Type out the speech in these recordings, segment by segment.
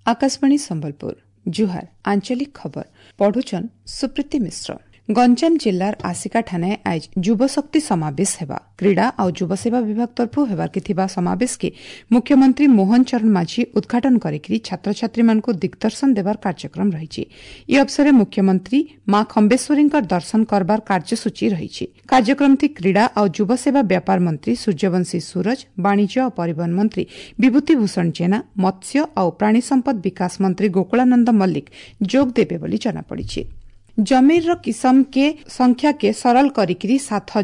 आकाशवाणी संबलपुर जुहार आंचलिक खबर पढ़ुचन सुप्रीति मिश्र। गंजाम जिल्लार आसिका ठाणे आज युवशक्ति समावेश हेबा क्रीड़ा और युवसेवा विभाग तरफु हेबार के थिबा समावेश के मुख्यमंत्री मोहन चरण माझी उद्घाटन करिकरी छात्र छात्री मानकु दिग्दर्शन देवार कार्यक्रम रहिछि। ई अवसरे मुख्यमंत्री मां खंबेश्वरी दर्शन करबार कार्यसूची रहिछि। कार्यक्रम थी क्रीड़ा और युवसेवा व्यापार मंत्री सूर्यवंशी सूरज, वाणिज्य और परिवहन मंत्री विभूतिभूषण जेना, मत्स्य और प्राणी संपद विकास मंत्री गोकुलानंद मल्लिक जोग देबे बोली जनापड़िछि। जमीर किस्म के संख्या के सरल करिकरी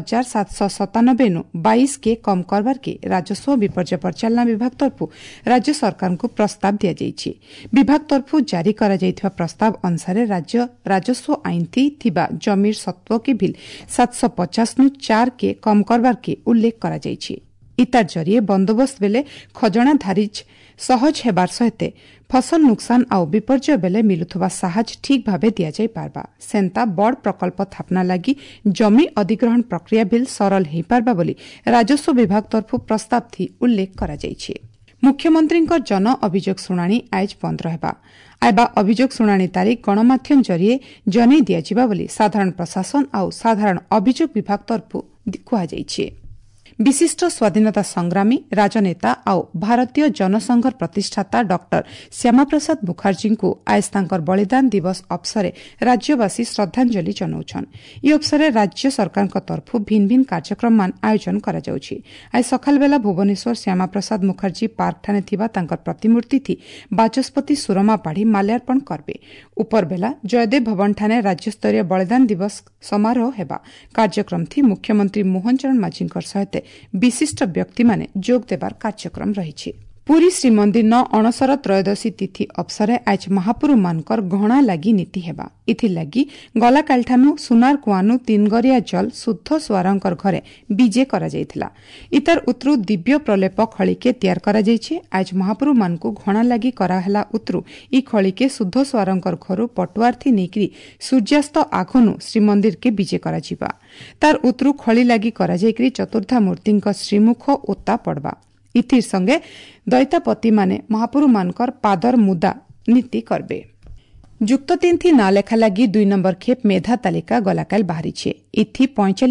7,797 नु 22 के कम करबार के राजस्व विपर्य परिचालना विभाग तरफु राज्य सरकार को प्रस्ताव दिया जाइछि। विभाग तरफु जारी करा जाइथिबा प्रस्ताव अनुसार राज्य राजस्व आईन थी थिबा जमीर सत्व के बिल 750 नु 4 के कम करबार के उल्लेख करा जाइछि। इतार जरिए बंदोबस्त बेले खजना धारिज सहज हेबार सहित फसल नुकसान और विपर्य बेले मिलुथुबा साहाज ठीक भावे दिया जाय पारबा। सेंता बड़ प्रकल्प थापना लगी जमी अधिग्रहण प्रक्रिया बिल सरल हेई पारबा बोली राजस्व विभाग तरफु प्रस्ताव थी उल्लेख करा जायछि। मुख्यमंत्री जन अभियोग शुणाणी आज बंद रहबा। आइबा अभियोग शुणाणी तारीख गणमाध्यम जरिए जनै दियाजिबा बोली साधारण प्रशासन और साधारण अभियोग विभाग तरफु कुहा जायछि। विशिष्ट स्वाधीनता संग्रामी राजनेता और भारतीय जनसंघर प्रतिष्ठाता डॉक्टर श्यामाप्रसाद मुखर्जी को आज तांकर बलिदान दिवस अवसर राज्यवासी श्रद्धांजलि जनाउछन। ई अवसर राज्य सरकार तरफु भिन्न भिन्न कार्यक्रम मान आयोजन करा जाउछि। आज सकाल बेला भुवनेश्वर श्यामाप्रसाद मुखर्जी पार्क ठाणे थिबा तांकर प्रतिमूर्ति थी बाचस्पति सुरमा पाढ़ी माल्यार्पण करबे। उपर बेला जयदेव भवन ठाणे राज्यस्तरीय बलिदान दिवस समारोह हेबा। कार्यक्रम थी मुख्यमंत्री मोहन चरण माझींकर सहित विशिष्ट व्यक्ति माने जोग देबार कार्यक्रम रहिछि। पुरी श्रीमंदिर न अणसर त्रयोदशी तिथि अवसर आज महापुरु मानकर घणा लागि नीति हेबा। इथि लागि गला कालठानु सुनार कुआनु तीनगरिया जल शुद्ध स्वारंकर घरे बीजे करा जायथिला। इतर उत्रु दिव्य प्रलेप खळिके तैयार करा जायछि। आज महापुरु मानकु घणा लागि कराहेला उत्रु ई खळिके शुद्ध स्वारंकर घरु पटुआरथी नेकरी सूर्यास्त आघनु श्रीमंदिर के बीजे करा जिबा। तार उत्रु खळी लागि करा जायकरी चतुर्धा मूर्तिंक श्रीमुख ओता पड़बा। इथिर संगे दैतापति माने महापुरु मानकर पादर मुदा नीति करबे। जुक्त 3 थी ना लेखा लगी 2 नंबर खेप मेधा तालिका गलाकाल बाहरी इथि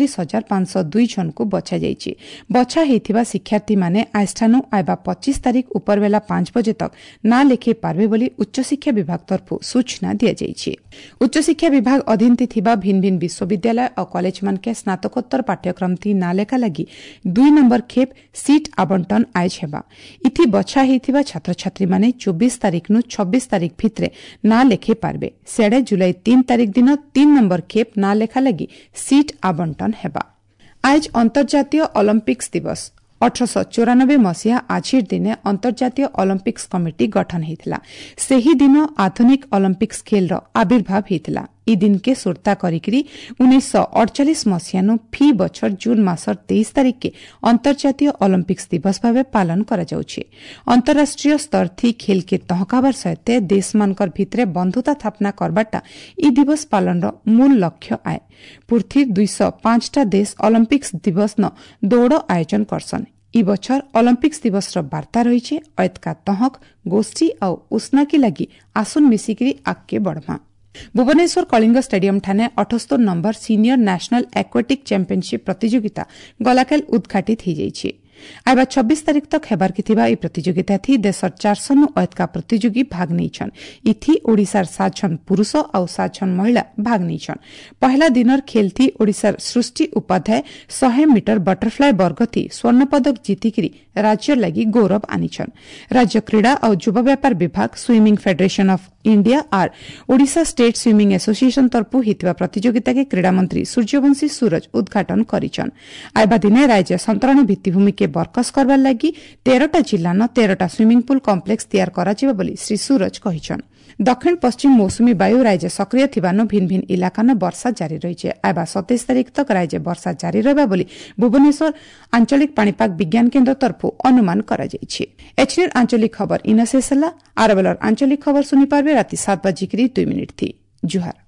45,502 जन को बछा जाइछि। बछा हेथिबा शिक्षार्थी माने आस्थानु आइबा 25 तारीख उपर बेला 5 बजे तक ना लेखे पारबे बोली उच्च शिक्षा विभाग तरफु सूचना दिया जाइछि। उच्च शिक्षा विभाग अधीन थिबा भिन्न भिन्न विश्वविद्यालय और कॉलेज मान के स्नातकोत्तर पाठ्यक्रम थी ना लेखा लगी 2 नंबर खेप सीट आवंटन आज हेबा। इथि बछा हेथिबा छात्र छात्री माने 24 तारीख नु 26 तारीख भितरे ना लेखे पारबे। सेडे जुलाई 3 तारीख दिन 3 नंबर खेप ना लेखा लगी सीट आवंटन हेबा। आज अंतर्जातीय ओलंपिक्स दिवस। 1894 मसीहा आजिर दिने अंतर्जातीय ओलंपिक्स कमिटी गठन हेतिला। सेही दिन आधुनिक ओलंपिक्स खेल रो आविर्भाव हेतिला। ई दिन के सुरता करिकरी 1948 मसीहानु फी बछर जून मासर 23 तारीख के अंतर्जातीय ओलंपिक्स दिवस भावे पालन करा जाउछि। अंतरराष्ट्रीय स्तर थी खेल के तहकाबार सहित देश मानकर भितरे बंधुता स्थापना करबाटा ई दिवस पालन रो मूल लक्ष्य आए। पूर्ति 205 टा देश ओलंपिक्स दिवस न दौड़ आयोजन करसन। ई बछर ओलंपिक्स दिवस रो वार्ता रहिछि ऐतका तहक गोष्ठी और उष्णाकी लगी आसुन मिसिकरी आगे बढ़मा। भुवनेश्वर कलिंग स्टेडियम ठाणे 78 number senior national aquatic championship प्रतियोगिता गलाकाल उद्घाटित हो जाइछि। आइबा 26 तारीख तक हेबार के थिबा ई प्रतियोगिता थी देशर 400 नु अधिक प्रतियोगी भाग नैछन। इथि ओडिसार 7 जन पुरुष और 7 जन महिला भाग नैछन। पहला दिनर खेल थी ओडिसार सृष्टि उपाध्याय 100 मीटर बटरफ्लाई वर्ग थी स्वर्ण पदक जीतिकरी राज्य लगी गौरव आनिछन। राज्य क्रीड़ा और युवा व्यापार विभाग स्विमिंग फेडरेशन ऑफ इंडिया और ओडिशा स्टेट स्विमिंग एसोसिएशन तरफु हितवा प्रतियोगिता के क्रीड़ा मंत्री सूर्यवंशी सूरज उद्घाटन करिछन। आइबा दिने राज्य संतरण भित्तिभूमि के बरकस करबार लगी 13टा जिल्ला न 13टा स्विमिंग पूल कम्प्लेक्स तैयार कराजिबा बोली श्री सूरज कहिछन। दक्षिण पश्चिम मौसुमी वायु राज्य सक्रिय थिबानो भिन्न भिन्न इलाका न वर्षा जारी रहिছে। आइबा 27 तारीख तक राज्य वर्षा जारी रहबा बोली भुवनेश्वर आंचलिक पाणीपाग विज्ञान केन्द्र तरफु अनुमान करा जाइछि। एचडी आंचलिक खबर इन शेष होला। आरबेलर आंचलिक खबर सुनि पारबे राति 7:02 थी। जुहार।